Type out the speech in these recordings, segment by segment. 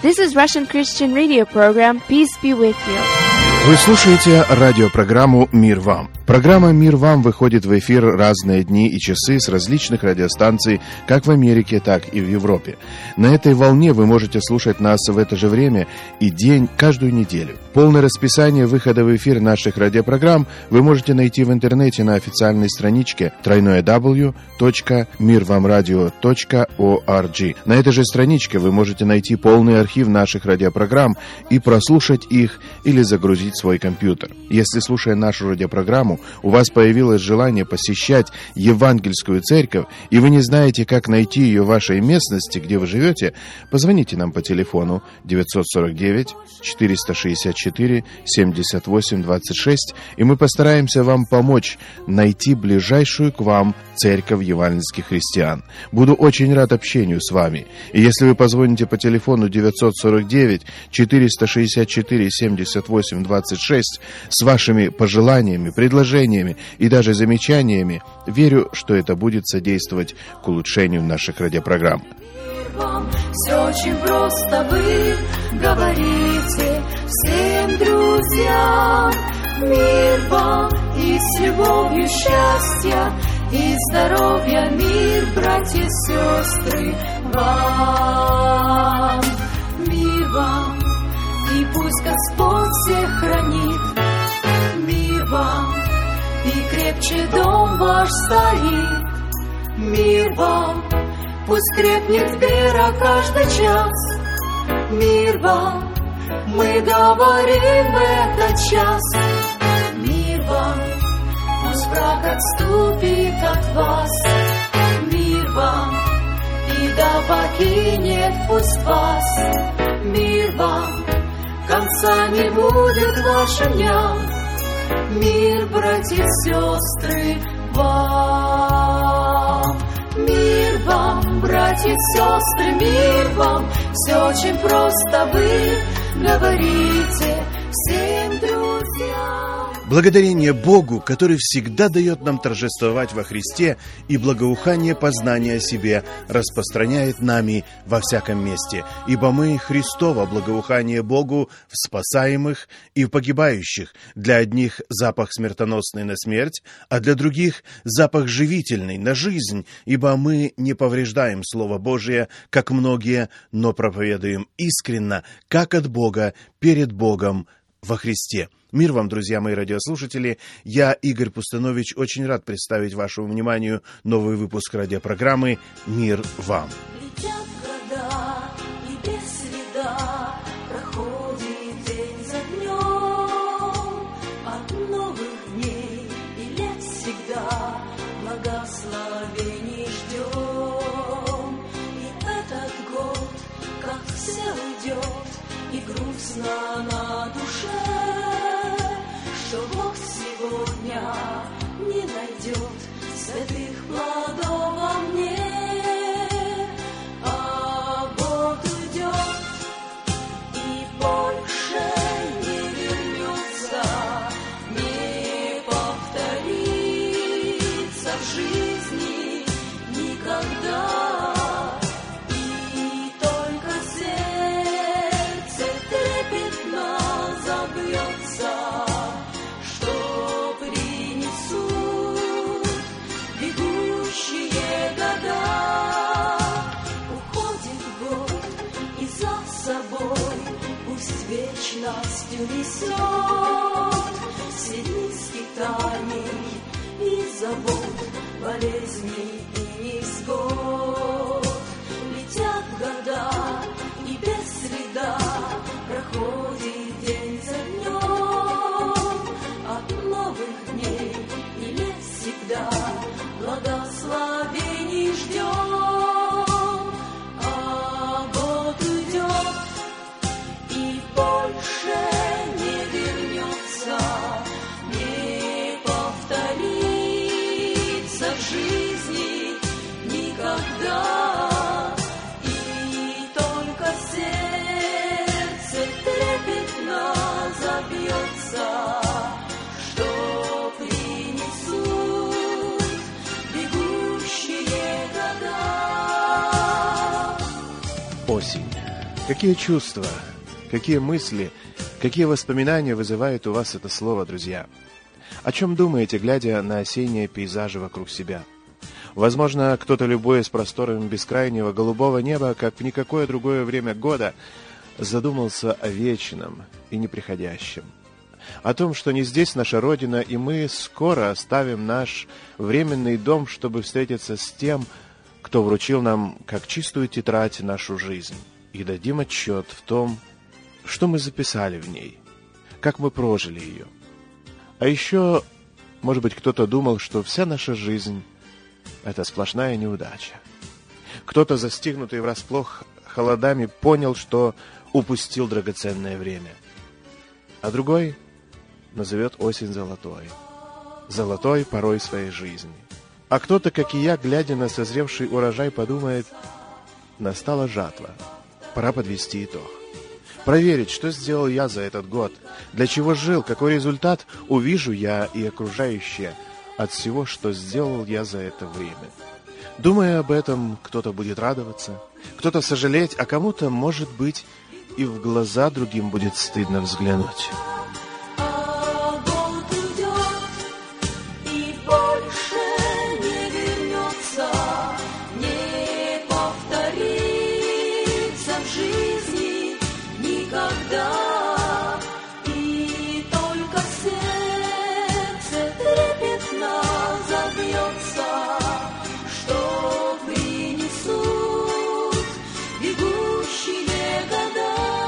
This is Russian Christian Radio program. Peace be with you. Вы слушаете радиопрограмму «Мир вам». Программа «Мир вам» выходит в эфир разные дни и часы с различных радиостанций, как в Америке, так и в Европе. На этой волне вы можете слушать нас в это же время и день каждую неделю. Полное расписание выхода в эфир наших радиопрограмм вы можете найти в интернете на официальной страничке www.mirvamradio.org. На этой же страничке вы можете найти полный архив наших радиопрограмм и прослушать их или загрузить свой компьютер. Если, слушая нашу радиопрограмму, у вас появилось желание посещать евангельскую церковь, и вы не знаете, как найти ее в вашей местности, где вы живете, позвоните нам по телефону 949-464-78-26, и мы постараемся вам помочь найти ближайшую к вам церковь евангельских христиан. Буду очень рад общению с вами. И если вы позвоните по телефону 949-464-78-26 с вашими пожеланиями, предложениями и даже замечаниями, верю, что это будет содействовать к улучшению наших радиопрограмм. Все очень просто, вы говорите всем друзьям. Мир вам и с любовью счастья и здоровья, мир, братья и сестры, вам. Мир вам, и пусть Господь всех хранит. Мир вам, и крепче дом ваш стоит. Мир вам, пусть крепнет вера каждый час. Мир вам, мы говорим в этот час. Мир вам, пусть враг отступит от вас. Мир вам, беда покинет пусть вас. Мир вам, конца не будет вашим дням. Мир, братья и сестры, вам. Мир вам, братья и сестры, мир вам. Все очень просто, вы говорите всем друзьям. Благодарение Богу, который всегда дает нам торжествовать во Христе, и благоухание познания о себе распространяет нами во всяком месте. Ибо мы Христово благоухание Богу в спасаемых и в погибающих. Для одних запах смертоносный на смерть, а для других запах живительный на жизнь. Ибо мы не повреждаем Слово Божие, как многие, но проповедуем искренно, как от Бога, перед Богом во Христе. Мир вам, друзья мои радиослушатели. Я, Игорь Пустанович, очень рад представить вашему вниманию новый выпуск радиопрограммы «Мир вам». Летят года, и без следа проходит день за днем. От новых дней и лет всегда благословений ждем. И этот год, как все уйдет, и грустно на душе, что Бог сегодня не найдет святых плодов во мне. А Бог уйдет и больше не вернется, не повторится в жизни никогда. И только сердце трепетно забьется, что принесут бегущие года. Уходит год, и за собой пусть вечностью несет все дни скитаний и забот, болезней и невзгод. Летят года, и без следа проходит день за днем. От новых дней и лет всегда благословений ждем. А год уйдет и больше не вернется, не повторится в жизни никогда. И только сердце трепетно забьется, что принесут бегущие года. Осень. Какие чувства, какие мысли, какие воспоминания вызывает у вас это слово, друзья? О чем думаете, глядя на осенние пейзажи вокруг себя? Возможно, кто-то, любуясь просторами бескрайнего голубого неба, как в никакое другое время года, задумался о вечном и неприходящем. О том, что не здесь наша Родина, и мы скоро оставим наш временный дом, чтобы встретиться с тем, кто вручил нам, как чистую тетрадь, нашу жизнь, и дадим отчет в том, что мы записали в ней, как мы прожили ее. А еще, может быть, кто-то думал, что вся наша жизнь — это сплошная неудача. Кто-то, застигнутый врасплох холодами, понял, что упустил драгоценное время. А другой назовет осень золотой. Золотой порой своей жизни. А кто-то, как и я, глядя на созревший урожай, подумает: настала жатва, пора подвести итог. Проверить, что сделал я за этот год, для чего жил, какой результат увижу я и окружающие от всего, что сделал я за это время. Думая об этом, кто-то будет радоваться, кто-то сожалеть, а кому-то, может быть, и в глаза другим будет стыдно взглянуть. А год уйдет и больше не вернется, не повторится в жизни никогда. И только сердце трепетно забьется, что принесут бегущие года.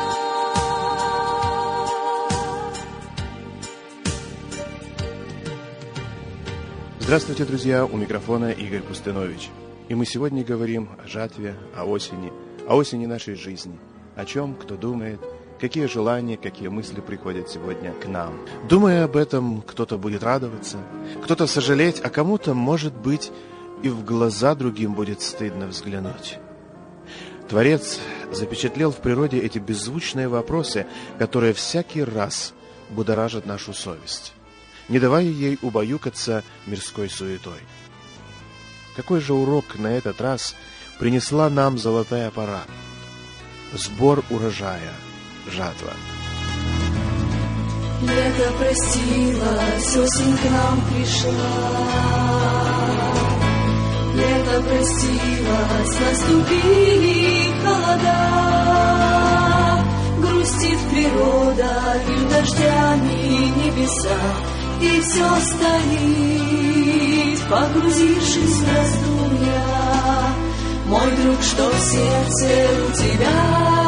Здравствуйте, друзья! У микрофона Игорь Пустынович. И мы сегодня говорим о жатве, о осени нашей жизни. О чем, кто думает, какие желания, какие мысли приходят сегодня к нам. Думая об этом, кто-то будет радоваться, кто-то сожалеть, а кому-то, может быть, и в глаза другим будет стыдно взглянуть. Творец запечатлел в природе эти беззвучные вопросы, которые всякий раз будоражат нашу совесть, не давая ей убаюкаться мирской суетой. Какой же урок на этот раз принесла нам золотая пора? Сбор урожая, жатва. Лето простилось, осень к нам пришла. Лето простилось, наступили холода. Грустит природа, лишь дождями небеса. И все стоит, погрузившись в раздумья. Мой друг, что в сердце у тебя?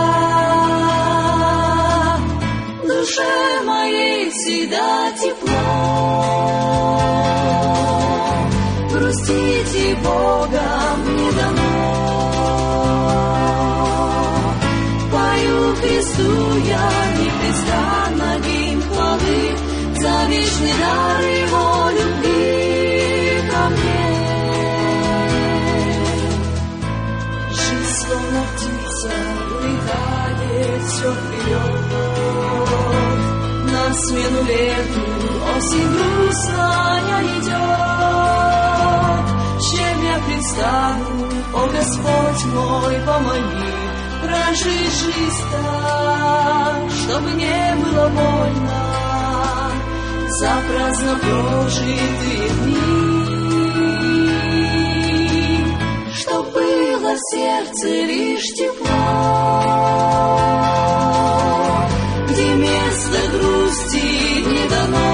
В душе моей всегда тепло. Грустить и Богом не дано. Пою Христу я непрестанно гимн хвалы за вечный дар Его любви ко мне. Жизнь словно птица улетает все вперед. На смену лету осень грустная идет. Чем я предстану, о Господь мой, помоги прожить жизнь так, чтобы не было больно за праздно прожитые дни, чтоб было в сердце лишь тепло, где место грусти не дано,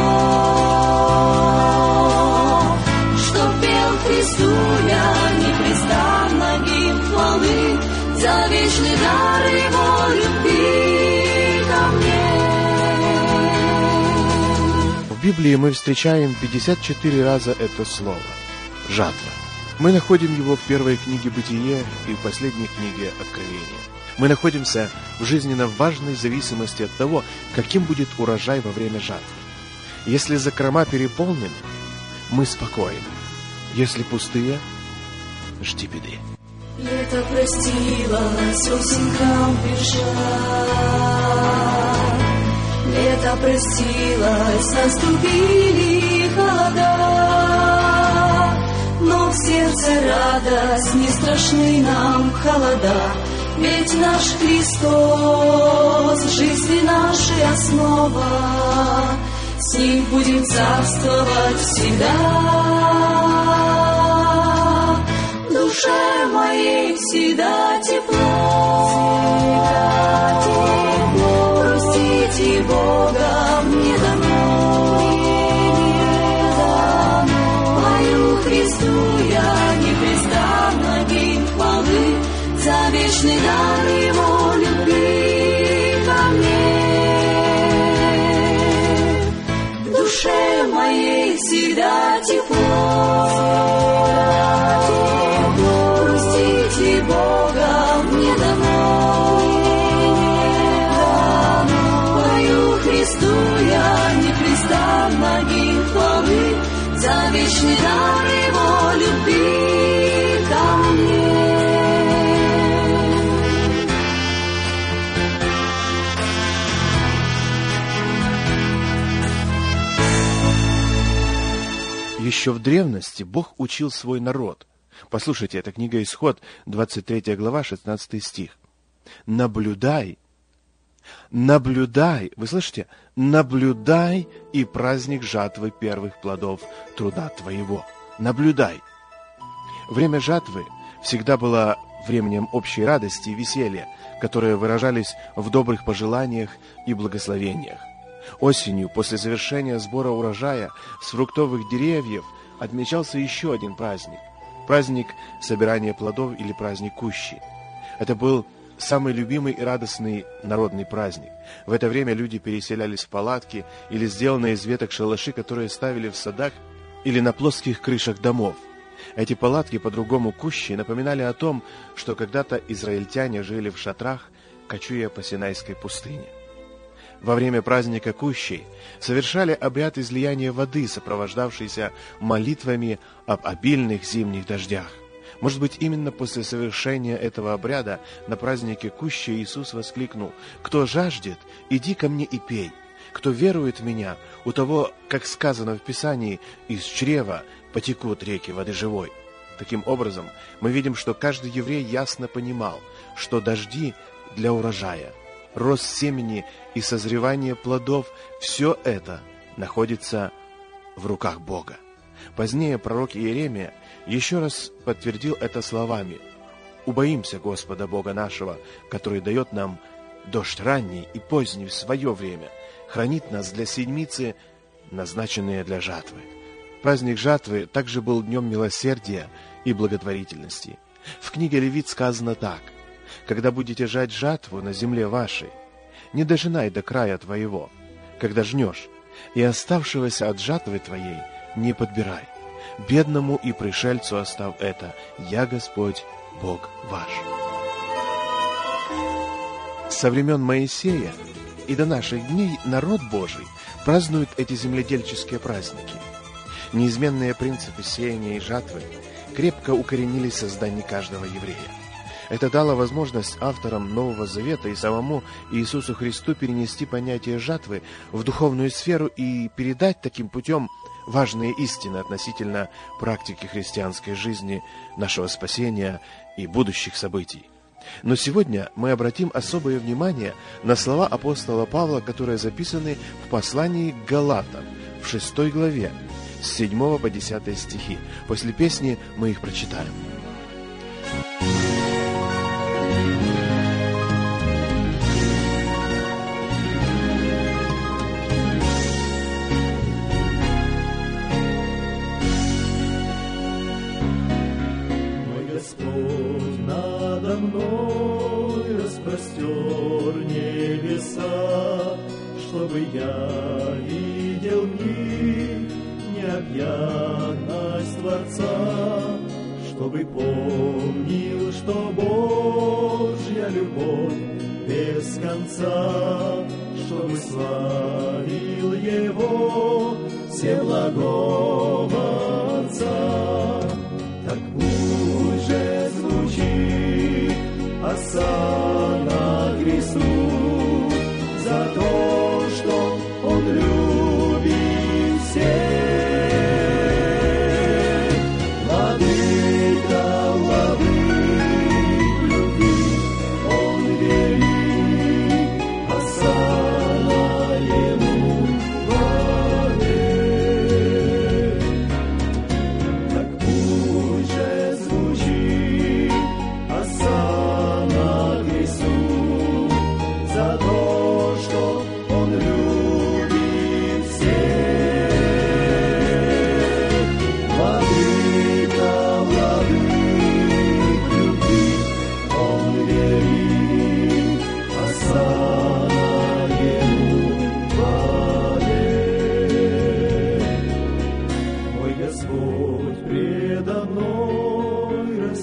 чтоб пел Христу я непрестанно гимн хвалы за вечный дар Его любви ко мне. В Библии мы встречаем 54 раза это слово – жатва. Мы находим его в первой книге «Бытие» и в последней книге «Откровение». Мы находимся в жизненно важной зависимости от того, каким будет урожай во время жатвы. Если закрома переполнены, мы спокойны. Если пустые, жди беды. Лето простилось, осень к нам пришла. Лето простилось, наступили холода. Но в сердце радость, не страшны нам холода. Ведь наш Христос, жизни нашей основа, с Ним будем царствовать всегда. В душе моей всегда тепло, простите Бога мне дано. Мою Христу я непрестанно гимн хвалы за вечный дар Его любви ко мне. В душе моей всегда тепло, простите Бога мне дано. Мою Христу я непрестанно гимн хвалы за вечный дар Его любви ко мне. Еще в древности Бог учил свой народ. Послушайте, это книга Исход, 23 глава, 16 стих. Наблюдай, вы слышите? Наблюдай и праздник жатвы первых плодов труда твоего. Наблюдай. Время жатвы всегда было временем общей радости и веселья, которые выражались в добрых пожеланиях и благословениях. Осенью, после завершения сбора урожая с фруктовых деревьев, отмечался еще один праздник. Праздник собирания плодов или праздник Кущи. Это был самый любимый и радостный народный праздник. В это время люди переселялись в палатки или сделанные из веток шалаши, которые ставили в садах или на плоских крышах домов. Эти палатки, по-другому Кущи, напоминали о том, что когда-то израильтяне жили в шатрах, кочуя по Синайской пустыне. Во время праздника Кущей совершали обряд излияния воды, сопровождавшийся молитвами об обильных зимних дождях. Может быть, именно после совершения этого обряда на празднике Кущей Иисус воскликнул: «Кто жаждет, иди ко мне и пей. Кто верует в Меня, у того, как сказано в Писании, из чрева потекут реки воды живой». Таким образом, мы видим, что каждый еврей ясно понимал, что дожди для урожая, рост семени и созревание плодов – все это находится в руках Бога. Позднее пророк Иеремия еще раз подтвердил это словами: «Убоимся Господа Бога нашего, который дает нам дождь ранний и поздний в свое время, хранит нас для седмицы, назначенные для жатвы». Праздник жатвы также был днем милосердия и благотворительности. В книге Левит сказано так: «Когда будете жать жатву на земле вашей, не дожинай до края твоего, когда жнешь, и оставшегося от жатвы твоей не подбирай. Бедному и пришельцу оставь это, я Господь, Бог ваш». Со времен Моисея и до наших дней народ Божий празднует эти земледельческие праздники. Неизменные принципы сеяния и жатвы крепко укоренились в создании каждого еврея. Это дало возможность авторам Нового Завета и самому Иисусу Христу перенести понятие жатвы в духовную сферу и передать таким путем важные истины относительно практики христианской жизни, нашего спасения и будущих событий. Но сегодня мы обратим особое внимание на слова апостола Павла, которые записаны в послании к Галатам в 6 главе, с 7 по 10 стихи. После песни мы их прочитаем. Распростер небеса, чтобы я видел в них необъятность Творца, чтобы помнил, что Божья любовь без конца, чтобы славил Его всеблагого Отца. Так пусть же звучит осанна Христу за то, что Он любит всех. Владыка любви, Он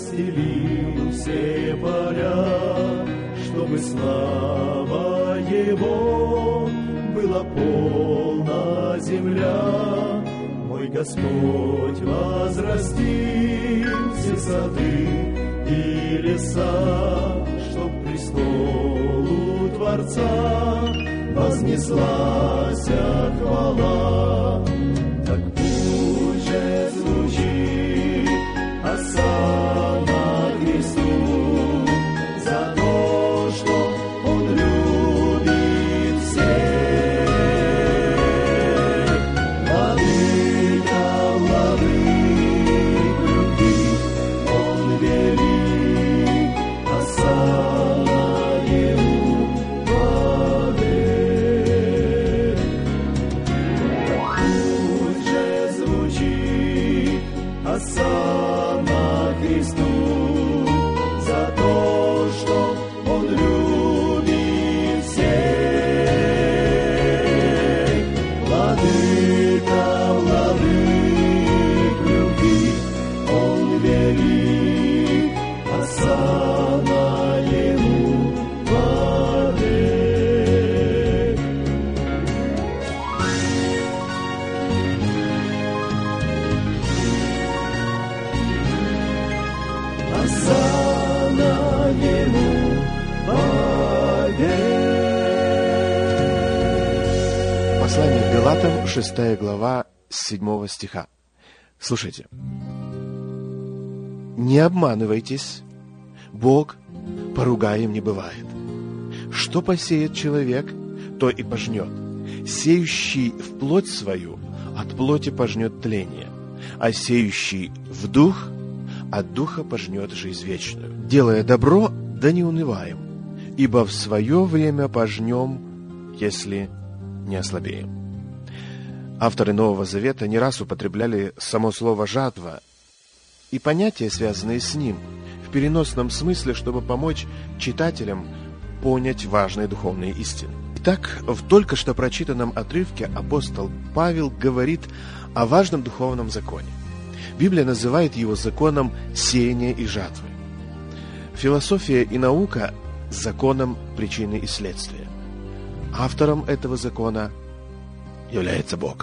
расстелил все поля, чтобы слава Его была полна земля. Мой Господь возрастил все сады и леса, чтоб престолу Творца вознеслась хвала. Так пусть же звучит осанна Христу за то, что Он любит всех. Владыка, владык любви, Он велик, осанна Ему владык. Пусть же звучит осанна Христу за то, что Он любит всех. Владыка, владык любви, Он велик, осанна Ему владык. Осанна Ему владык. Послание к Галатам, 6 глава, с 7 стиха. Слушайте. «Не обманывайтесь, Бог поругаем не бывает. Что посеет человек, то и пожнет. Сеющий в плоть свою от плоти пожнет тление, а сеющий в дух от духа пожнет жизнь вечную. Делая добро, да не унываем, ибо в свое время пожнем, если не ослабеем». Авторы Нового Завета не раз употребляли само слово «жатва» и понятия, связанные с ним, в переносном смысле, чтобы помочь читателям понять важные духовные истины. Итак, в только что прочитанном отрывке апостол Павел говорит о важном духовном законе. Библия называет его законом сеяния и жатвы. Философия и наука – законом причины и следствия. Автором этого закона является Бог.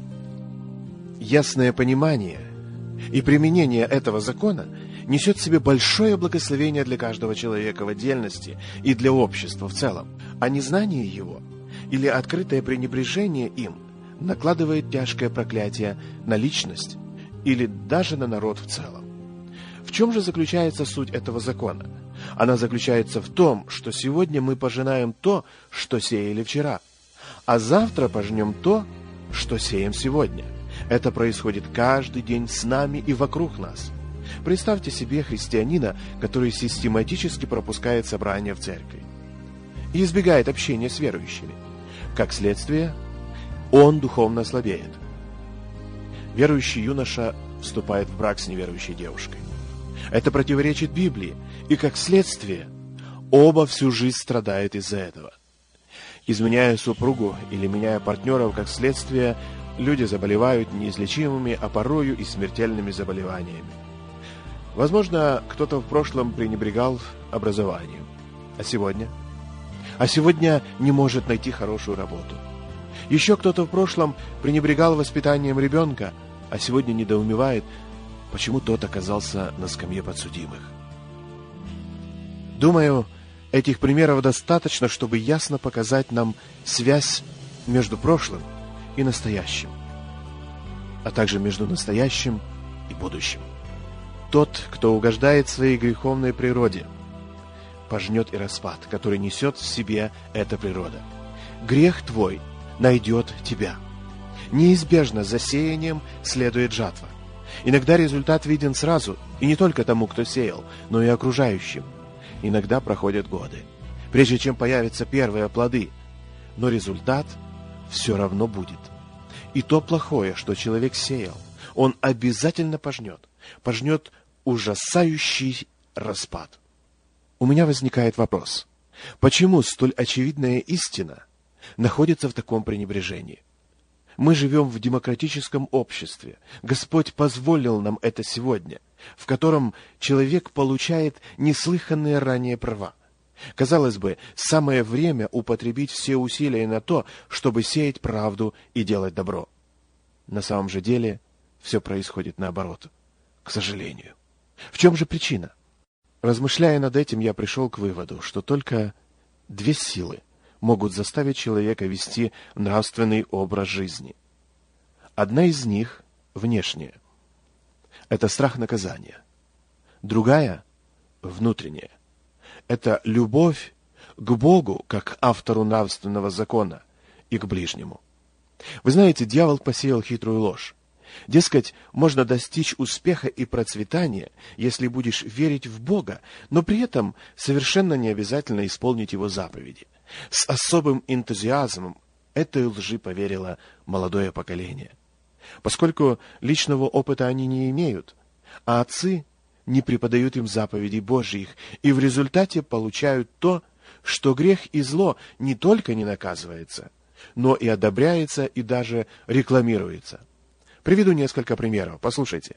Ясное понимание и применение этого закона несет в себе большое благословение для каждого человека в отдельности и для общества в целом, а незнание его или открытое пренебрежение им накладывает тяжкое проклятие на личность или даже на народ в целом. В чем же заключается суть этого закона? Она заключается в том, что сегодня мы пожинаем то, что сеяли вчера, а завтра пожнем то, что сеем сегодня. Это происходит каждый день с нами и вокруг нас. Представьте себе христианина, который систематически пропускает собрания в церкви и избегает общения с верующими. Как следствие, он духовно слабеет. Верующий юноша вступает в брак с неверующей девушкой. Это противоречит Библии, и как следствие, оба всю жизнь страдают из-за этого. Изменяя супругу или меняя партнеров, как следствие, люди заболевают неизлечимыми, а порою и смертельными заболеваниями. Возможно, кто-то в прошлом пренебрегал образованием. А сегодня? А сегодня не может найти хорошую работу. Еще кто-то в прошлом пренебрегал воспитанием ребенка, а сегодня недоумевает, почему тот оказался на скамье подсудимых. Думаю, этих примеров достаточно, чтобы ясно показать нам связь между прошлым и настоящим, а также между настоящим и будущим. Тот, кто угождает своей греховной природе, пожнет и распад, который несет в себе эта природа. Грех твой найдет тебя. Неизбежно за сеянием следует жатва. Иногда результат виден сразу, и не только тому, кто сеял, но и окружающим. Иногда проходят годы, прежде чем появятся первые плоды, но результат все равно будет. И то плохое, что человек сеял, он обязательно пожнет ужасающий распад. У меня возникает вопрос, почему столь очевидная истина находится в таком пренебрежении? Мы живем в демократическом обществе. Господь позволил нам это сегодня, в котором человек получает неслыханные ранее права. Казалось бы, самое время употребить все усилия на то, чтобы сеять правду и делать добро. На самом же деле все происходит наоборот, к сожалению. В чем же причина? Размышляя над этим, я пришел к выводу, что только две силы могут заставить человека вести нравственный образ жизни. Одна из них внешняя. Это страх наказания. Другая внутренняя. Это любовь к Богу, как автору нравственного закона, и к ближнему. Вы знаете, дьявол посеял хитрую ложь. Дескать, можно достичь успеха и процветания, если будешь верить в Бога, но при этом совершенно не обязательно исполнить Его заповеди. С особым энтузиазмом этой лжи поверило молодое поколение. Поскольку личного опыта они не имеют, а отцы не преподают им заповедей Божьих, и в результате получают то, что грех и зло не только не наказывается, но и одобряется и даже рекламируется. Приведу несколько примеров. Послушайте.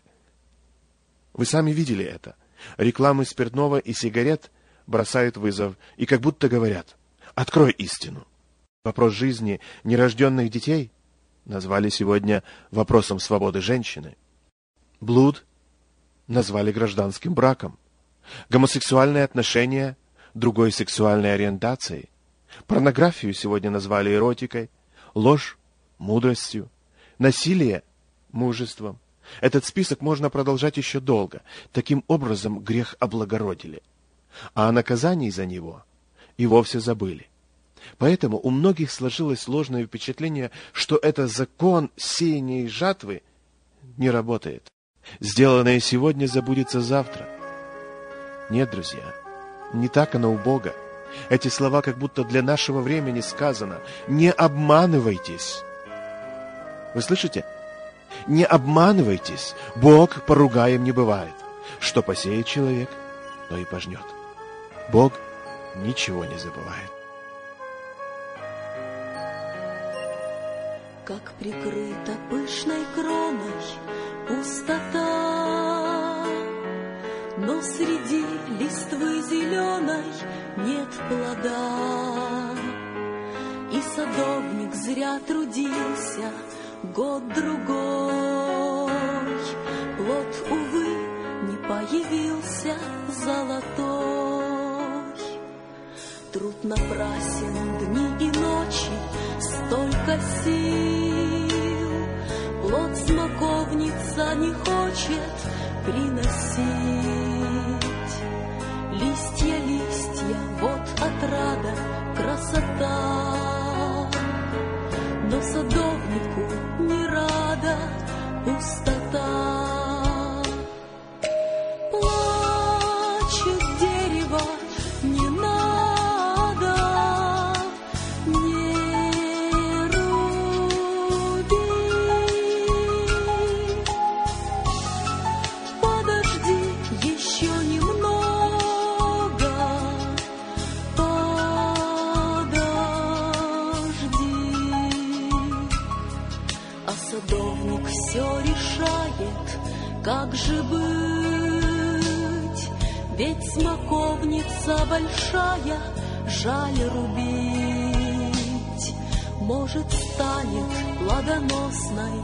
Вы сами видели это. Рекламы спиртного и сигарет бросают вызов и как будто говорят: «Открой истину». Вопрос жизни нерожденных детей назвали сегодня вопросом свободы женщины. Блуд назвали гражданским браком. Гомосексуальные отношения другой сексуальной ориентацией. Порнографию сегодня назвали эротикой. Ложь мудростью. Насилие мужеством. Этот список можно продолжать еще долго. Таким образом, грех облагородили. А о наказании за него и вовсе забыли. Поэтому у многих сложилось ложное впечатление, что это закон сеяния и жатвы не работает. Сделанное сегодня забудется завтра. Нет, друзья, не так оно у Бога. Эти слова как будто для нашего времени сказано. Не обманывайтесь. Вы слышите? Не обманывайтесь. Бог поругаем не бывает. Что посеет человек, то и пожнет. Бог ничего не забывает. Как прикрыта пышной кроной пустота, но среди листвы зеленой нет плода. И садовник зря трудился год-другой, плод, увы, не появился золотой. Труд напрасен, дни и ночи, столько сил, плод смоковница не хочет приносить. Листья, листья, вот отрада, красота, но садовнику не рада пустота. Плачет дерево, не надо, не руби. Подожди еще немного, а садовник все решает, как же быть, ведь смоковница большая, жаль рубить. Может, станет плодоносной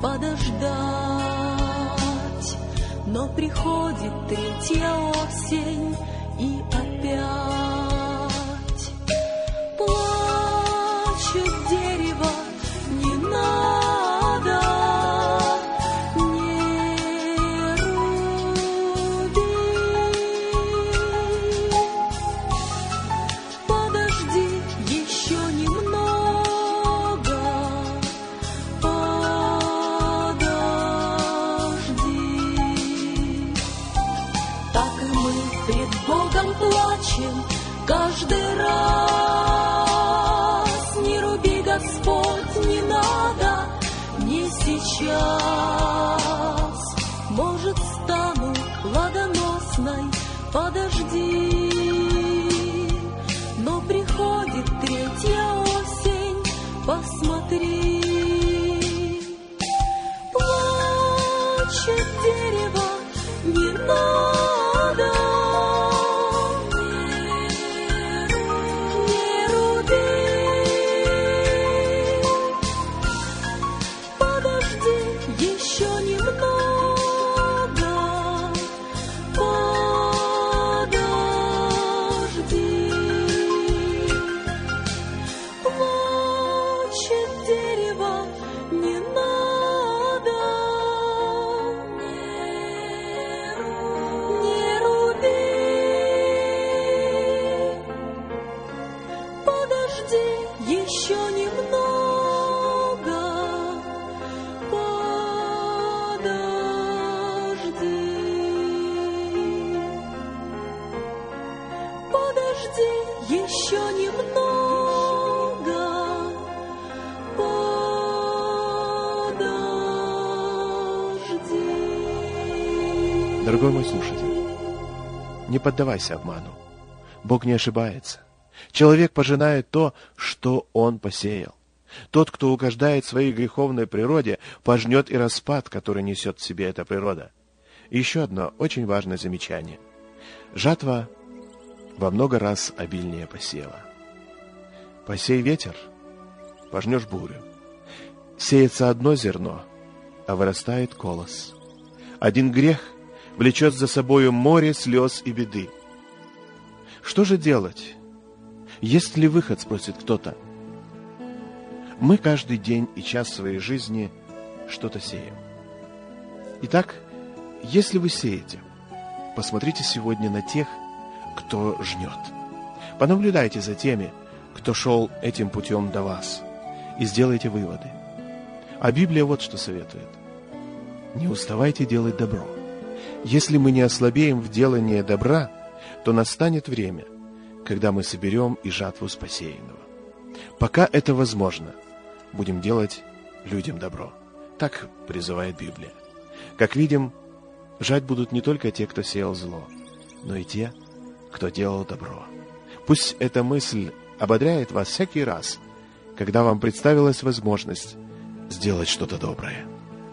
подождать, но приходит третья осень и опять плачет дерево, не надо, не руби. Подожди еще немного, подожди. Так и мы пред Богом плачем каждый раз. Не руби, Господь, не надо, не сейчас. Может, стану плодоносной, подожди. Но приходит третья осень, посмотри. подожди еще немного, подожди. Дорогой мой слушатель, не поддавайся обману. Бог не ошибается. Человек пожинает то, что он посеял. Тот, кто угождает своей греховной природе, пожнет и распад, который несет в себе эта природа. И еще одно очень важное замечание. Жатва во много раз обильнее посева. Посей ветер, пожнешь бурю. Сеется одно зерно, а вырастает колос. Один грех влечет за собою море слез и беды. Что же делать? Есть ли выход, спросит кто-то. Мы каждый день и час своей жизни что-то сеем. Итак, если вы сеете, посмотрите сегодня на тех, кто жнет. Понаблюдайте за теми, кто шел этим путем до вас, и сделайте выводы. А Библия вот что советует. Не уставайте делать добро. Если мы не ослабеем в делании добра, то настанет время, когда мы соберем и жатву с посеянного. Пока это возможно, будем делать людям добро. Так призывает Библия. Как видим, жать будут не только те, кто сеял зло, но и те, кто делал добро. Пусть эта мысль ободряет вас всякий раз, когда вам представилась возможность сделать что-то доброе.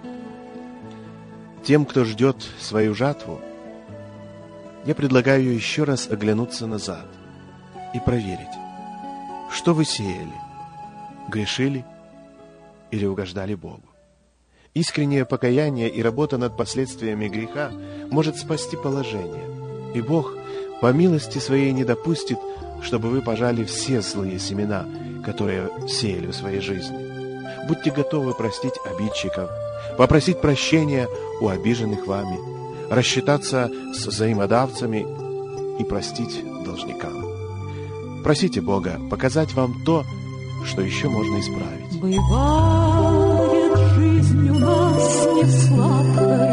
Тем, кто ждет свою жатву, я предлагаю еще раз оглянуться назад и проверить, что вы сеяли, грешили или угождали Богу. Искреннее покаяние и работа над последствиями греха может спасти положение, и Бог по милости Своей не допустит, чтобы вы пожали все злые семена, которые сеяли в своей жизни. Будьте готовы простить обидчиков, попросить прощения у обиженных вами, рассчитаться с взаимодавцами и простить должникам. Просите Бога показать вам то, что еще можно исправить. Бывает жизнь у нас не сладкой,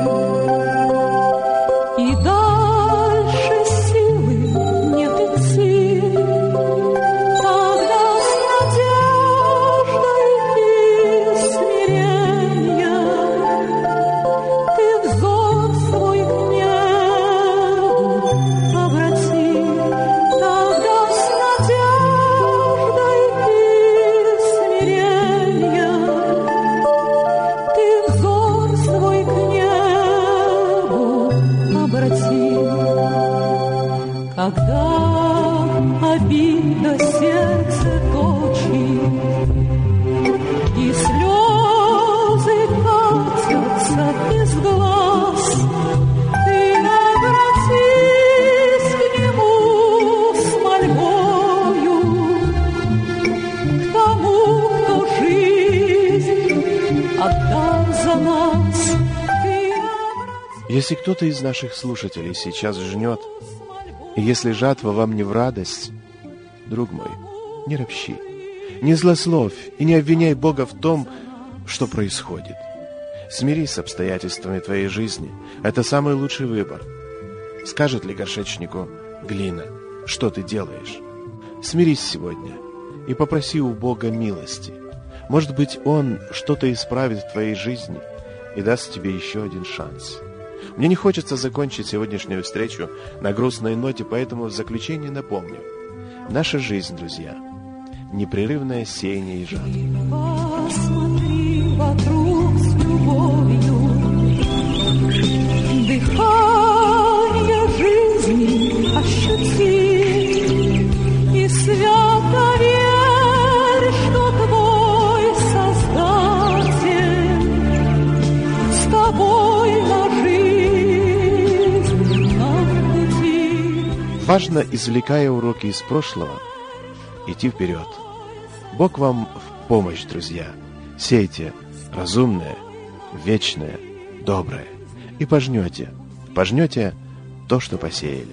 и дальше силы нет идти. Тогда с надеждой и смирением ты взор свой к небу обрати. Тогда с надеждой и смирением ты взор свой к небу обрати. Когда обида сердце точит, и слезы катятся из глаз, ты обратись к нему с мольбою, к тому, кто жизнь отдал за нас. Ты обратись Если кто-то из наших слушателей сейчас жнет, и если жатва вам не в радость, друг мой, не ропщи, не злословь и не обвиняй Бога в том, что происходит. Смирись с обстоятельствами твоей жизни. Это самый лучший выбор. Скажет ли горшечнику глина, что ты делаешь? Смирись сегодня и попроси у Бога милости. Может быть, Он что-то исправит в твоей жизни и даст тебе еще один шанс. Мне не хочется закончить сегодняшнюю встречу на грустной ноте, поэтому в заключение напомню. Наша жизнь, друзья, непрерывное сеяние и жатва. Посмотри вокруг с любовью, дыхание жизни ощути, и свято верь, что твой Создатель с тобой на жизнь, на пути. Важно, извлекая уроки из прошлого, идти вперед. Бог вам в помощь, друзья. Сейте разумное, вечное, доброе. И пожнете то, что посеяли.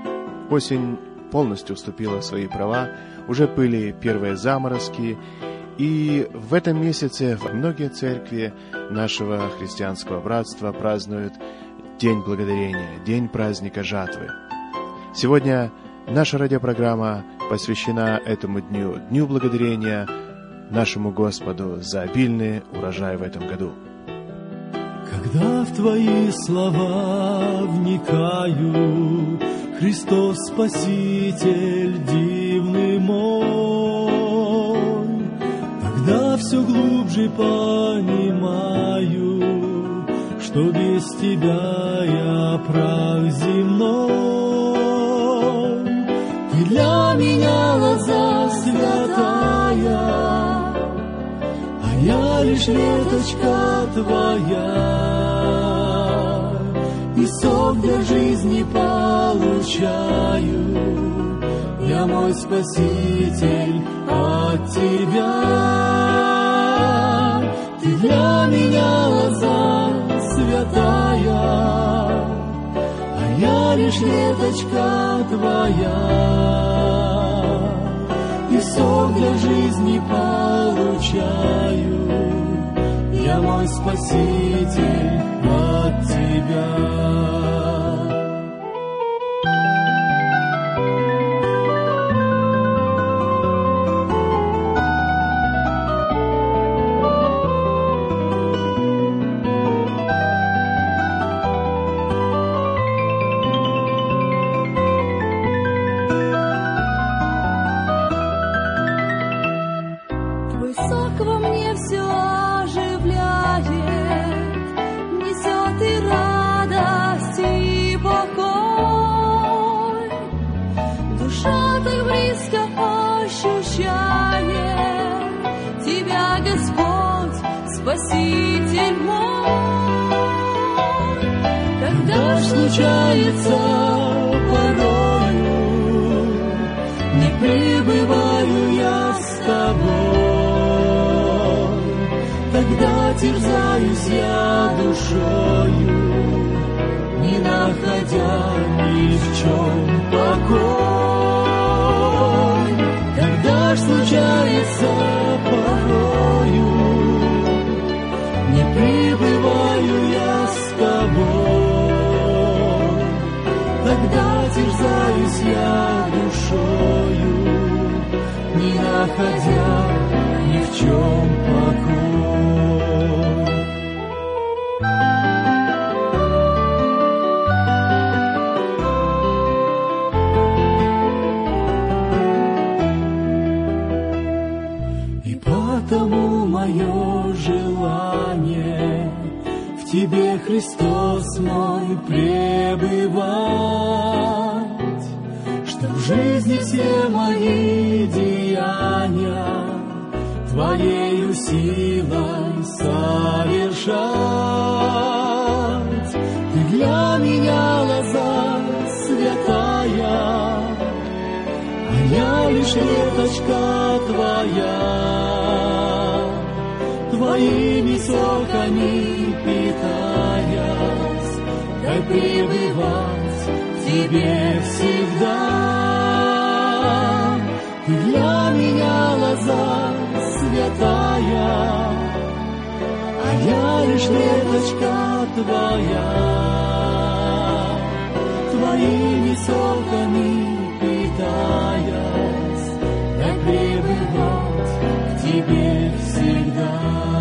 Осень полностью вступила в свои права, уже были первые заморозки, И в этом месяце многие церкви нашего христианского братства празднуют День Благодарения, День праздника жатвы. Сегодня наша радиопрограмма посвящена этому дню, Дню Благодарения нашему Господу за обильный урожай в этом году. Когда в Твои слова вникаю, Христос Спаситель дивный мой, тогда все глубже понимаю, что без Тебя я прах земной. Ты для меня лоза святая, а я лишь веточка Твоя, и сок для жизни получаю. Я мой Спаситель от Тебя. Ты для меня лоза святая, а я лишь веточка Твоя, и сок для жизни получаю. Я мой Спаситель от Тебя. Спаситель мой, когда ж случается порою, не пребываю я с Тобой, тогда терзаюсь я душою, не находя ни в чем покой. Когда ж случается порою, не пребываю я с Тобой, тогда терзаюсь я душою, не находя ни в чем покой. И потому мое желание в Тебе, Христос мой, пребывать, что в жизни все мои деяния Твоею силой совершать. Ты для меня лоза святая, а я лишь веточка Твоя, Твоими соками питаясь, дай пребывать в Тебе всегда. Ты для меня лоза святая, а я лишь веточка Твоя, Твоими соками питаясь, дай пребывать в Тебе всегда.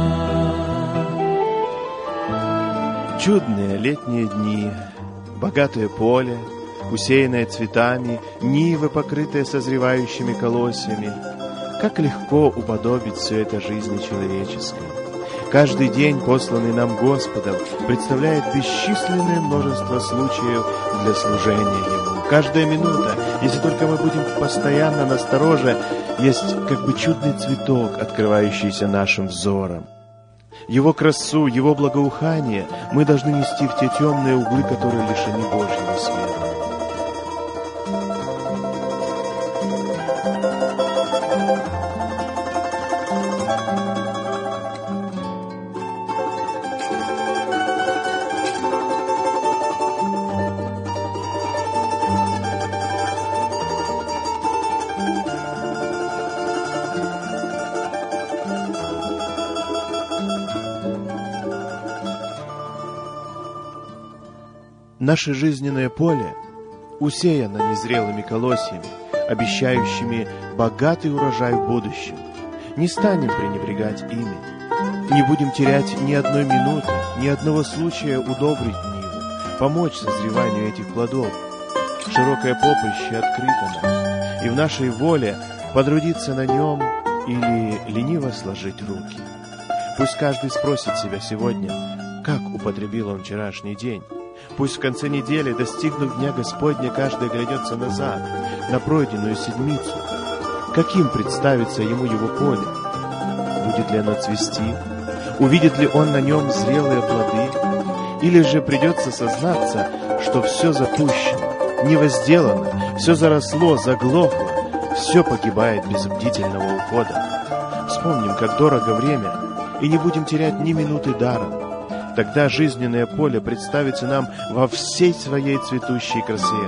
Чудные летние дни, богатое поле, усеянное цветами, нивы, покрытые созревающими колосьями. Как легко уподобить все это жизни человеческой. Каждый день, посланный нам Господом, представляет бесчисленное множество случаев для служения Ему. Каждая минута, если только мы будем постоянно настороже, есть как бы чудный цветок, открывающийся нашим взором. Его красу, Его благоухание мы должны нести в те темные углы, которые лишены Божьего света. Наше жизненное поле усеяно незрелыми колосьями, обещающими богатый урожай в будущем. Не станем пренебрегать ими. Не будем терять ни одной минуты, ни одного случая удобрить ниву, помочь созреванию этих плодов. Широкое поприще открыто нам, и в нашей воле потрудиться на нем или лениво сложить руки. Пусть каждый спросит себя сегодня, как употребил он вчерашний день. Пусть в конце недели, достигнув Дня Господня, каждый оглянется назад, на пройденную седмицу. Каким представится ему его поле? Будет ли оно цвести? Увидит ли он на нем зрелые плоды? Или же придется сознаться, что все запущено, невозделано, все заросло, заглохло, все погибает без бдительного ухода. Вспомним, как дорого время, и не будем терять ни минуты даром. Тогда жизненное поле представится нам во всей своей цветущей красе.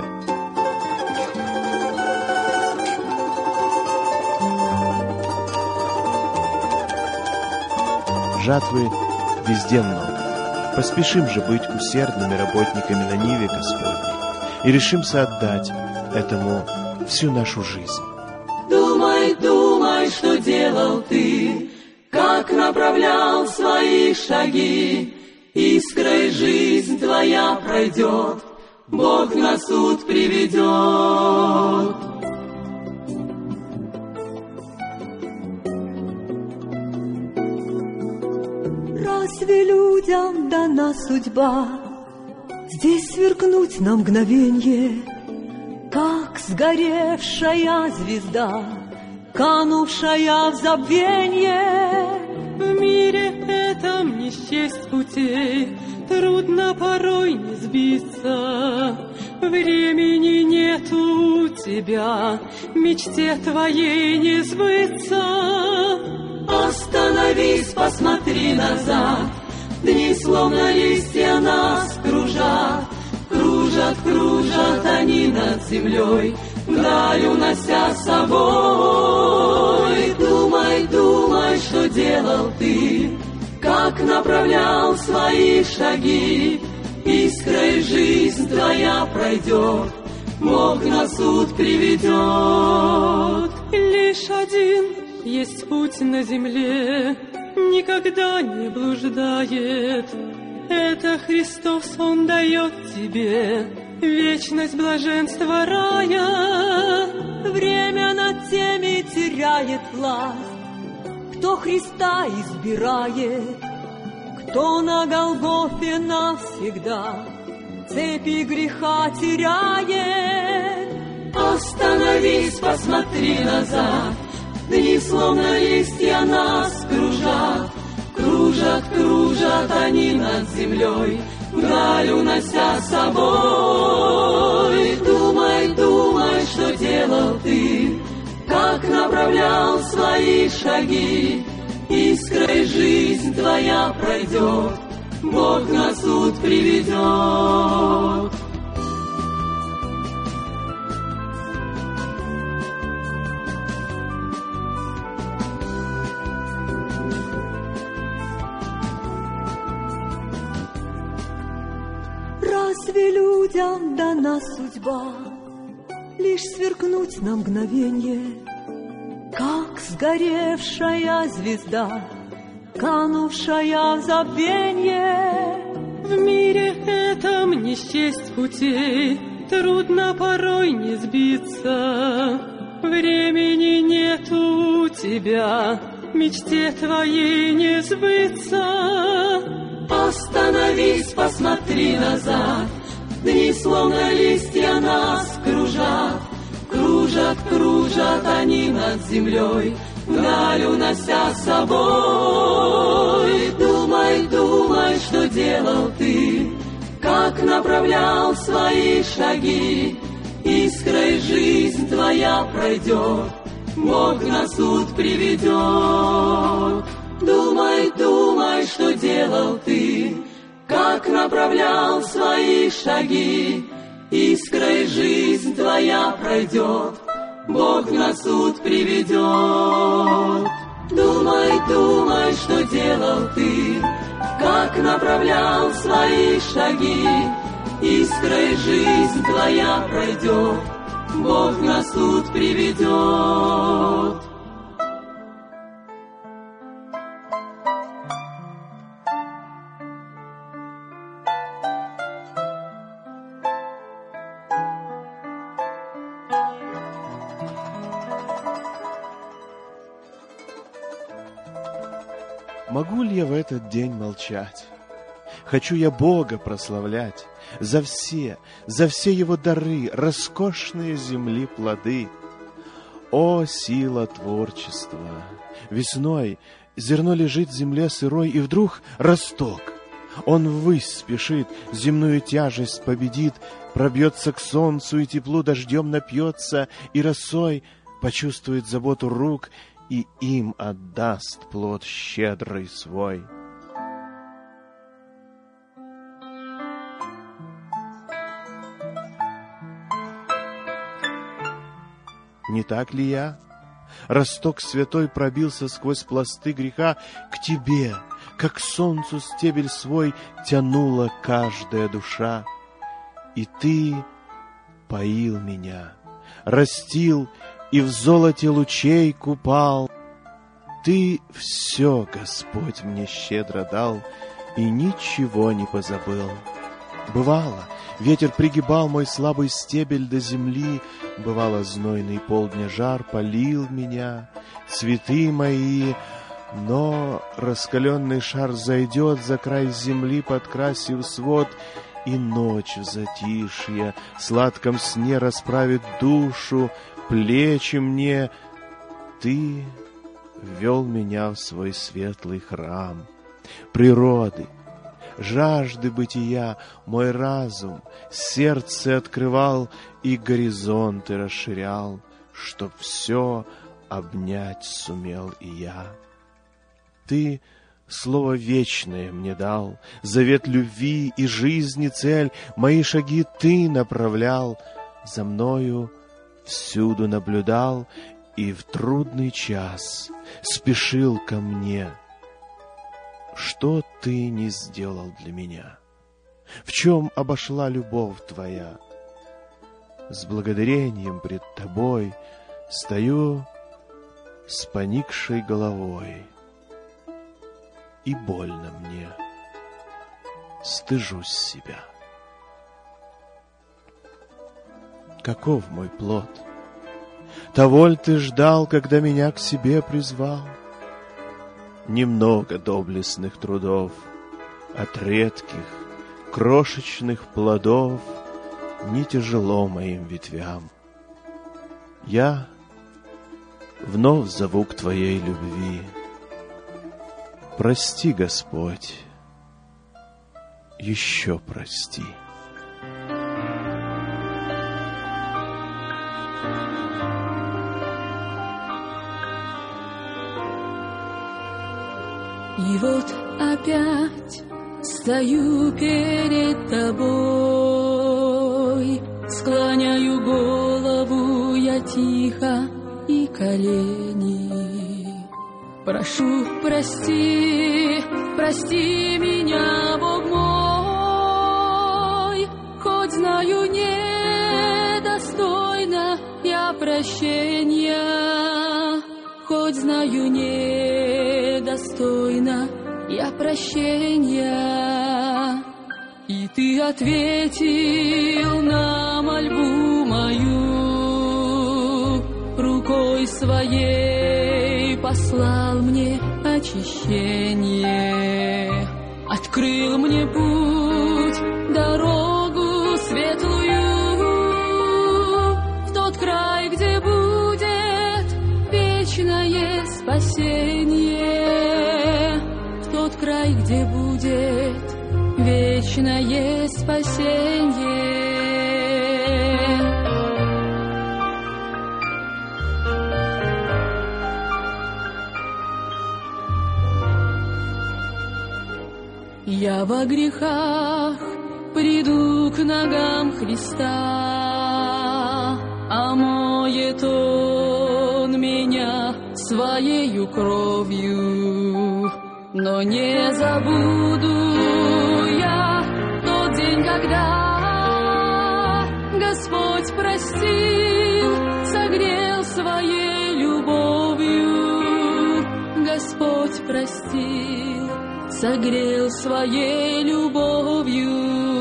Жатвы везде много. Поспешим же быть усердными работниками на ниве Господней и решимся отдать этому всю нашу жизнь. Думай, думай, что делал ты, как направлял свои шаги. Искрой жизнь твоя пройдет, Бог на суд приведет. Разве людям дана судьба здесь сверкнуть на мгновенье, как сгоревшая звезда, канувшая в забвенье? В мире этом не счесть путей, трудно порой не сбиться. Времени нету у тебя, мечте твоей не сбыться. Остановись, посмотри назад, дни словно листья нас кружат. Кружат, кружат они над землей, вдаль унося с собой. Думай, думай, что делал ты, как направлял свои шаги. Искрой жизнь твоя пройдет, Бог на суд приведет. Лишь один есть путь на земле, никогда не блуждает. Это Христос, Он дает тебе вечность блаженства рая. Время над теми теряет власть, кто Христа избирает, кто на Голгофе навсегда цепи греха теряет. Остановись, посмотри назад, дни словно листья нас кружат. Кружат, кружат они над землей, вдаль унося с собой. Думай, думай, что делал ты, как направлял свои шаги. Искрой жизнь твоя пройдет, Бог на суд приведет. Разве людям дана судьба лишь сверкнуть на мгновенье, как сгоревшая звезда, канувшая в забвенье? В мире этом не счесть путей, трудно порой не сбиться. Времени нету у тебя, мечте твоей не сбыться. Остановись, посмотри назад, дни словно листья нас кружат. Кружат, кружат они над землей, вдаль унося с собой. Думай, думай, что делал ты, как направлял свои шаги. Искрой жизнь твоя пройдет, Бог на суд приведет. Думай, думай, что делал ты, как направлял свои шаги. Искрой жизнь твоя пройдет, Бог на суд приведет. Думай, думай, что делал ты, как направлял свои шаги. искрой жизнь твоя пройдет, Бог нас тут приведет. Могу ли я в этот день молчать? Хочу я Бога прославлять за все Его дары, роскошные земли плоды. О, сила творчества! Весной зерно лежит в земле сырой, и вдруг росток. Он ввысь спешит, земную тяжесть победит, пробьется к солнцу и теплу дождем напьется, и росой почувствует заботу рук, и им отдаст плод щедрый свой. Не так ли я? Росток святой пробился сквозь пласты греха к тебе, как к солнцу стебель свой тянула каждая душа. И ты поил меня, растил и в золоте лучей купал. Ты все, Господь, мне щедро дал, и ничего не позабыл. Бывало, ветер пригибал мой слабый стебель до земли, бывало, знойный полдня жар полил меня, цветы мои, но раскаленный шар зайдет за край земли, подкрасив свод, и ночь в затишье, сладком сне расправит душу, плечи мне. Ты ввел меня в свой светлый храм природы, жажды бытия, мой разум, сердце открывал и горизонты расширял, чтоб все обнять сумел и я. Ты слово вечное мне дал, завет любви и жизни цель, мои шаги ты направлял, за мною всюду наблюдал и в трудный час спешил ко мне. Что ты не сделал для меня? В чем обошла любовь твоя? С благодарением пред тобой стою с поникшей головой, и больно мне, стыжусь себя. Каков мой плод? Того ль ты ждал, когда меня к себе призвал? Немного доблестных трудов, от редких, крошечных плодов не тяжело моим ветвям. Я вновь зову к твоей любви. Прости, Господь, еще прости. И вот опять стою перед тобой, склоняю голову я тихо и колени. Прошу, прости, прости меня, Бог мой, хоть знаю недостойно я прощения, хоть знаю недостойно я прощения. И ты ответил на мольбу мою, рукой своей послал мне очищение, открыл мне путь, дорогу светлую в тот край, где будет вечное спасение, в тот край, где будет вечное спасение. Я во грехах приду к ногам Христа, омоет Он меня своею кровью. Но не забуду я тот день, когда Господь простил, согрел своей любовью. Господь простил, согрел своей любовью.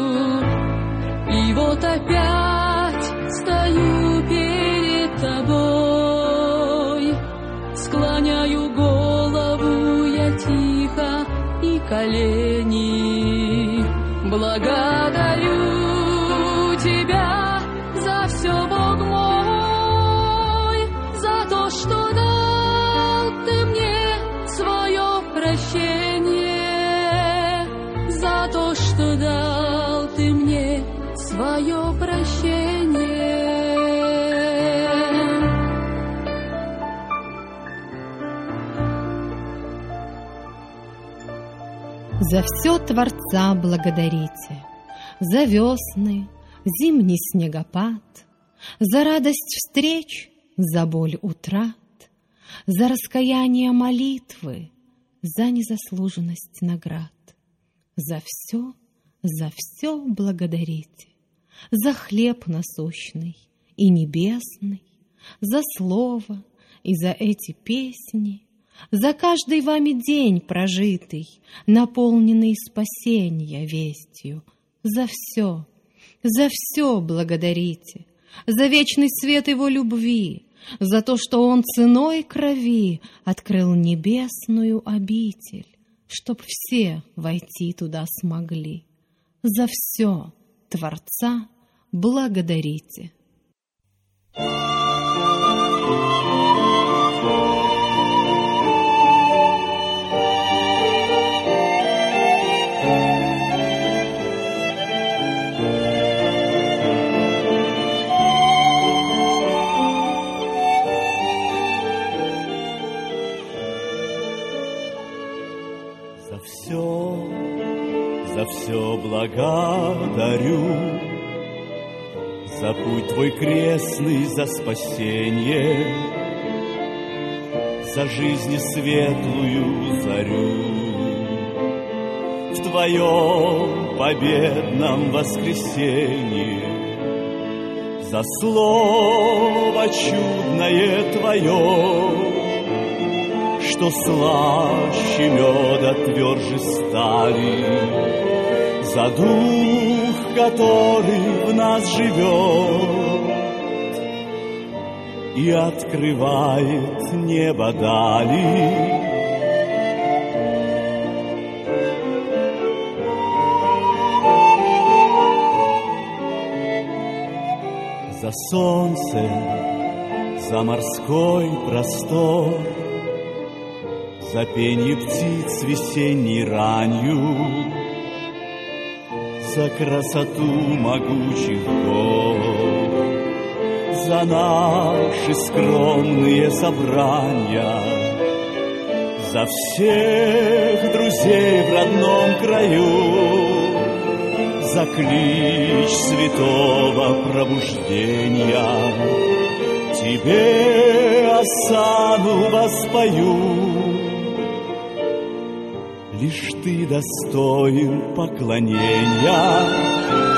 И вот опять стою перед тобой, склоняю голову я тихо и колени. Благодарю тебя за все, Бог мой, за то, что дал ты мне свое прощение, за то, что дал ты мне свое прощение. За все Творца благодарите, за весны, зимний снегопад, за радость встреч, за боль утрат, за раскаяние молитвы, за незаслуженность наград. За все благодарите, за хлеб насущный и небесный, за слово и за эти песни, за каждый вами день прожитый, наполненный спасения вестью. За все благодарите, за вечный свет его любви, за то, что он ценой крови открыл небесную обитель, чтоб все войти туда смогли. За все Творца благодарите. За все благодарю, за путь твой крестный, за спасение, за жизнь светлую зарю. В твоем победном воскресенье, за слово чудное твое, что слаще меда, тверже стали, за дух, который в нас живет и открывает небо дали. За солнце, за морской простор, за пенье птиц весенней ранью, за красоту могучих гор, за наши скромные собрания, за всех друзей в родном краю, за клич святого пробуждения. Тебе осану воспою, лишь ты достоин поклонения.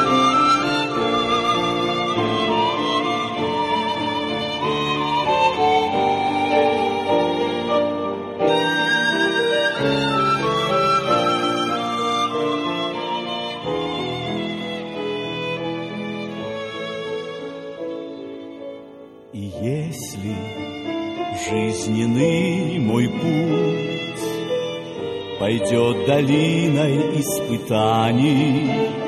И если жизненный мой путь пойдет долиной испытаний,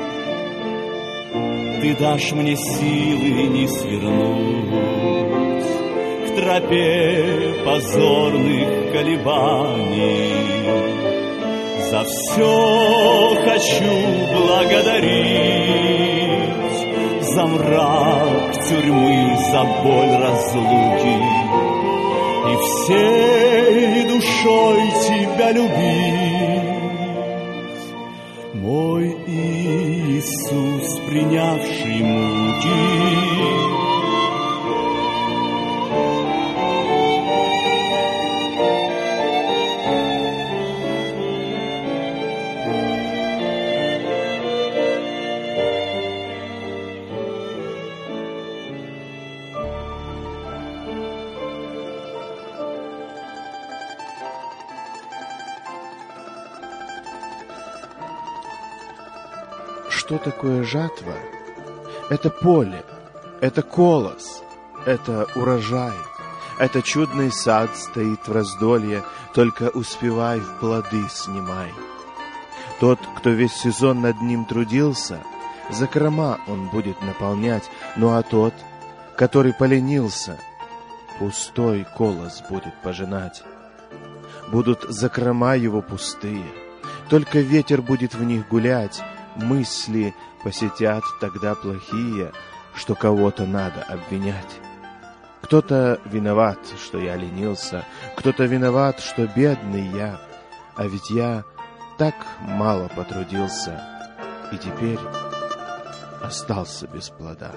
ты дашь мне силы не свернуть к тропе позорных колебаний. За все хочу благодарить, за мрак тюрьмы, за боль разлуки, и всей душой тебя любить, мой Иисус, принявший муки. что такое жатва? Это поле, это колос, это урожай. Это чудный сад стоит в раздолье, только успевай в плоды снимай. Тот, кто весь сезон над ним трудился, закрома он будет наполнять, ну а тот, который поленился, пустой колос будет пожинать. Будут закрома его пустые, только ветер будет в них гулять, мысли посетят тогда плохие, что кого-то надо обвинять. Кто-то виноват, что я ленился, кто-то виноват, что бедный я, а ведь я так мало потрудился и теперь остался без плода.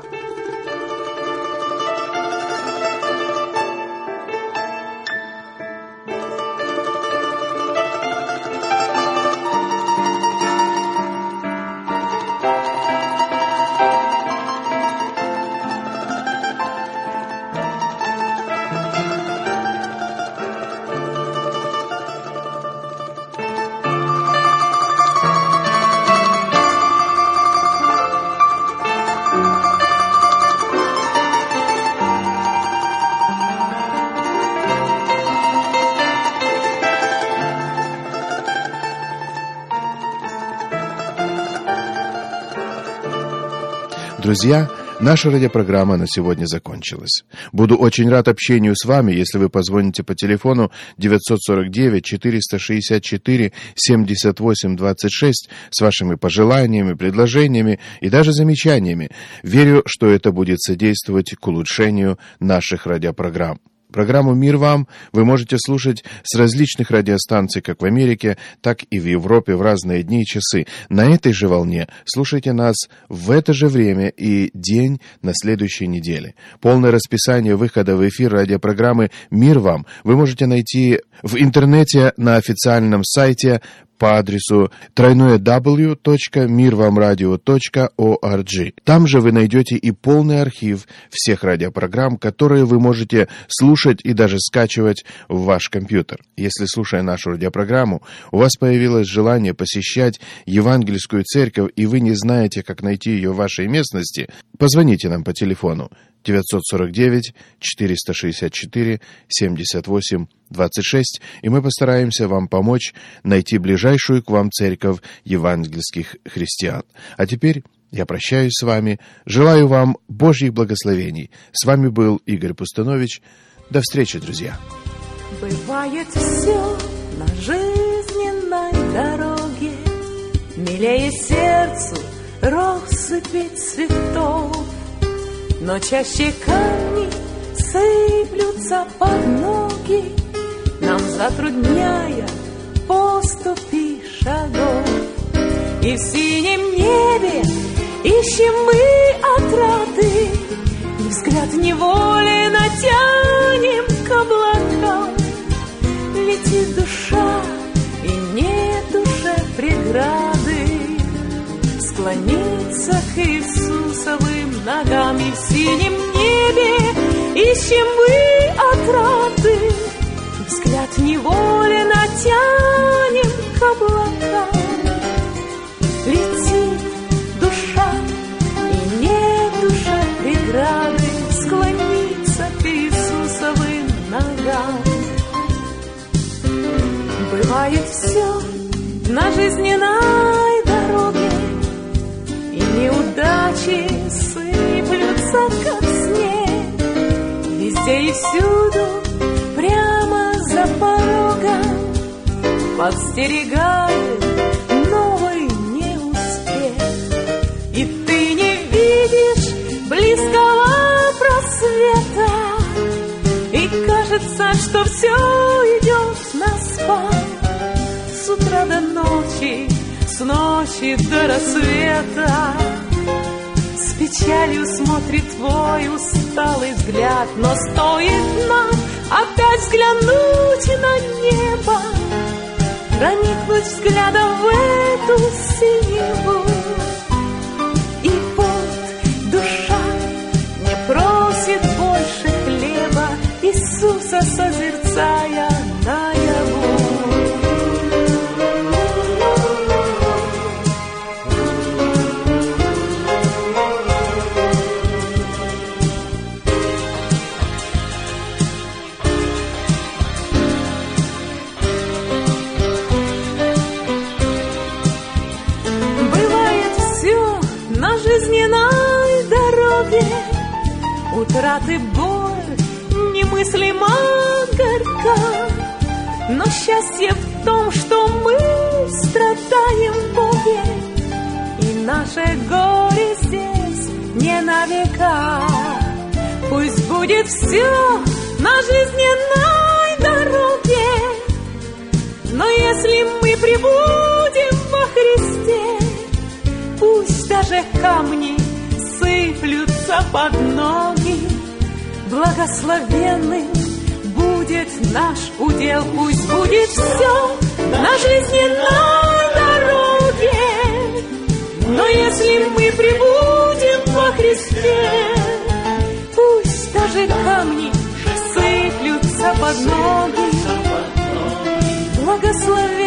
Друзья, наша радиопрограмма на сегодня закончилась. Буду очень рад общению с вами, если вы позвоните по телефону 949-464-78-26 с вашими пожеланиями, предложениями и даже замечаниями. Верю, что это будет содействовать к улучшению наших радиопрограмм. Программу «Мир вам» вы можете слушать с различных радиостанций как в Америке, так и в Европе в разные дни и часы. На этой же волне слушайте нас в это же время и день на следующей неделе. Полное расписание выхода в эфир радиопрограммы «Мир вам» вы можете найти в интернете на официальном сайте по адресу www.mirvamradio.org. Там же вы найдете и полный архив всех радиопрограмм, которые вы можете слушать и даже скачивать в ваш компьютер. Если, слушая нашу радиопрограмму, у вас появилось желание посещать Евангельскую церковь, и вы не знаете, как найти ее в вашей местности, позвоните нам по телефону 949-464-78-26, и мы постараемся вам помочь найти ближайшую к вам церковь евангельских христиан. А теперь я прощаюсь с вами, желаю вам Божьих благословений. С вами был Игорь Пустанович. До встречи, друзья. Бывает все на жизненной дороге, милее сердцу россыпи цветов. Но чаще камни сыплются под ноги, нам затрудняя поступи шагов. И в синем небе ищем мы отрады, и взгляд неволи натянем к облакам. Летит душа, и нет душе преграды склониться к Иисусовым ногам. И в синем небе ищем мы отрады, взгляд неволи натянем к облакам. Летит душа, и нет душе преграды склониться к Иисусовым ногам. Бывает все на жизненной дороге, и неудачи сыплются, как снег, везде и всюду, прямо за порогом, подстерегает новый неуспех. И ты не видишь близкого просвета, и кажется, что все идет на спад. С утра до ночи, с ночи до рассвета, с печалью смотрит твой усталый взгляд. Но стоит нам опять взглянуть на небо, проникнуть взглядом в эту синеву. И вот душа не просит больше хлеба, Иисуса созерцая наяву. утраты боль немыслимо горька, но счастье в том, что мы страдаем в Боге, и наше горе здесь не на века. Пусть будет все на жизненной дороге, но если мы пребудем во Христе, пусть даже камни сыплются под ноги. Благословенным будет наш удел, пусть будет все на жизненной дороге, но если мы пребудем во Христе, пусть даже камни сыплются под ноги. Благословенным